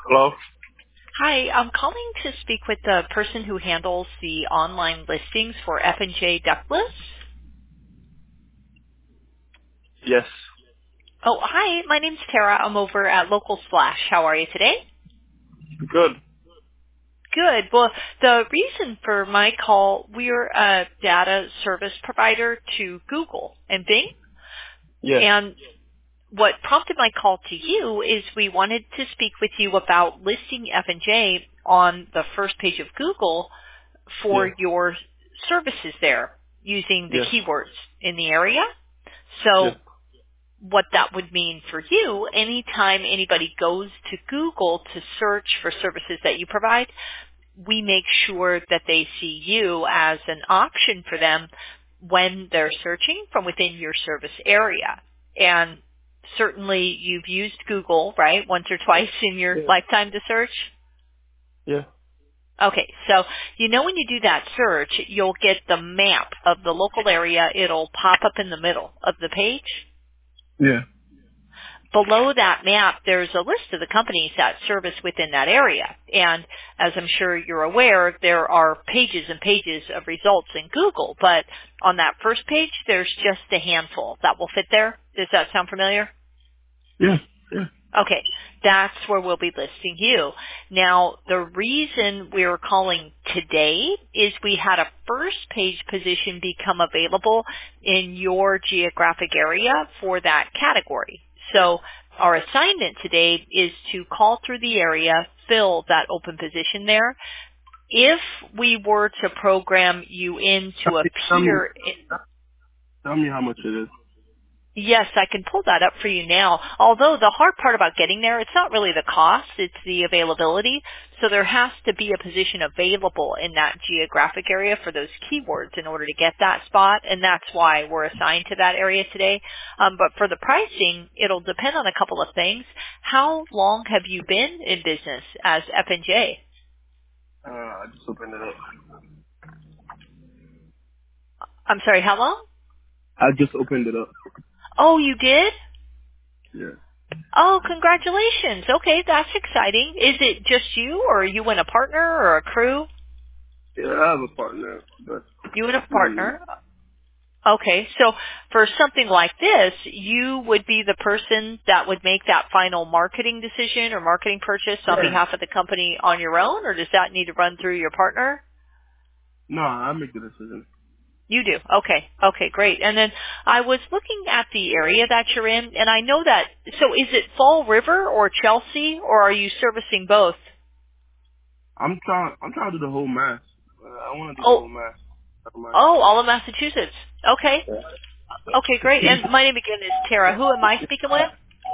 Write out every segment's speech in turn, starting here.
Hello? Hi, I'm calling to speak with the person who handles the online listings for F&J Ductless. Yes. Oh, hi, my name's Tara. I'm over at Local Splash. How are you today? Good. Good. Well, the reason for my call, we're a data service provider to Google and Bing. Yeah. And what prompted my call to you is we wanted to speak with you about listing F&J on the first page of Google Yeah. for your services there using the Yes. keywords in the area. Yeah. So what that would mean for you, anytime anybody goes to Google to search for services that you provide, we make sure that they see you as an option for them when they're searching from within your service area. And certainly you've used Google, right, once or twice in your Yeah. lifetime to search. Yeah. Okay, so when you do that search, you'll get the map of the local area. It'll pop up in the middle of the page. Yeah. Below that map, there's a list of the companies that service within that area. And as I'm sure you're aware, there are pages and pages of results in Google, but on that first page, there's just a handful that will fit there. Does that sound familiar? Yeah. Yeah. Okay, that's where we'll be listing you. Now, the reason we're calling today is we had a first page position become available in your geographic area for that category. So our assignment today is to call through the area, fill that open position there. If we were to program you into Tell me, appear. tell me how much it is. Yes, I can pull that up for you now. Although the hard part about getting there, it's not really the cost, it's the availability. So there has to be a position available in that geographic area for those keywords in order to get that spot, and that's why we're assigned to that area today. But for the pricing, it'll depend on a couple of things. How long have you been in business as F&J? I just opened it up. I'm sorry, how long? I just opened it up. Oh, you did? Yeah. Oh, congratulations. Okay, that's exciting. Is it just you, or are you and a partner or a crew? Yeah, I have a partner, but You and a mainly. partner. Okay, so for something like this, you would be the person that would make that final marketing decision or marketing purchase on Yeah. behalf of the company on your own, or does that need to run through your partner? No, I make the decision. You do. Okay. Okay, great. And then I was looking at the area that you're in, and I know that, so is it Fall River or Chelsea, or are you servicing both? I'm trying to do the whole mass. I want to do the Oh, whole mass. I don't mind. all of Massachusetts. Okay. Okay, great. And my name again is Tara. Who am I speaking with?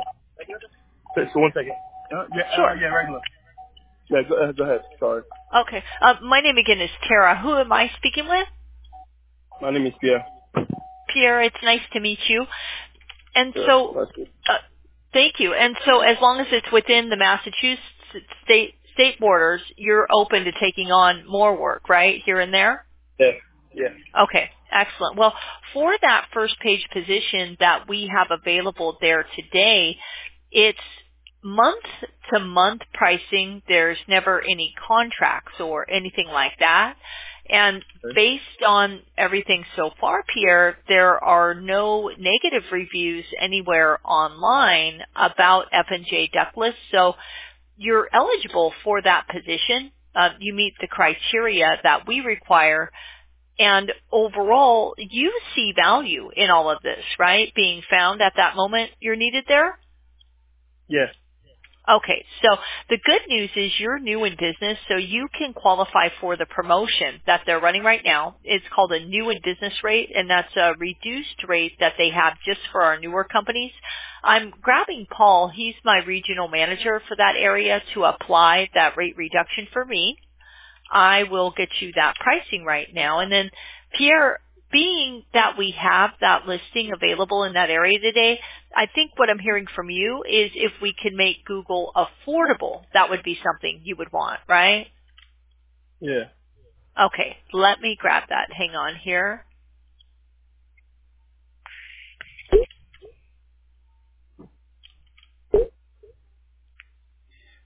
So 1 second. Sure. Yeah, regular. Yeah, go ahead. Sorry. Okay. My name again is Tara. Who am I speaking with? My name is Pierre. Pierre, it's nice to meet you. And Yeah, so, that's good. uh, thank you. And so as long as it's within the Massachusetts state borders, you're open to taking on more work, right, here and there? Yeah. Yeah. Okay, excellent. Well, for that first page position that we have available there today, it's month to month pricing. There's never any contracts or anything like that. And Okay. based on everything so far, Pierre, there are no negative reviews anywhere online about F&J Ductless. So you're eligible for that position. You meet the criteria that we require. And overall, you see value in all of this, right? Being found at that moment you're needed there? Yeah. Okay, so the good news is you're new in business, so you can qualify for the promotion that they're running right now. It's called a new in business rate, and that's a reduced rate that they have just for our newer companies. I'm grabbing Paul. He's my regional manager for that area to apply that rate reduction for me. I will get you that pricing right now. And then, Pierre, being that we have that listing available in that area today, I think what I'm hearing from you is if we can make Google affordable, that would be something you would want, right? Yeah. Okay, let me grab that. Hang on here.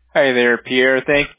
Hi there, Pierre. Thank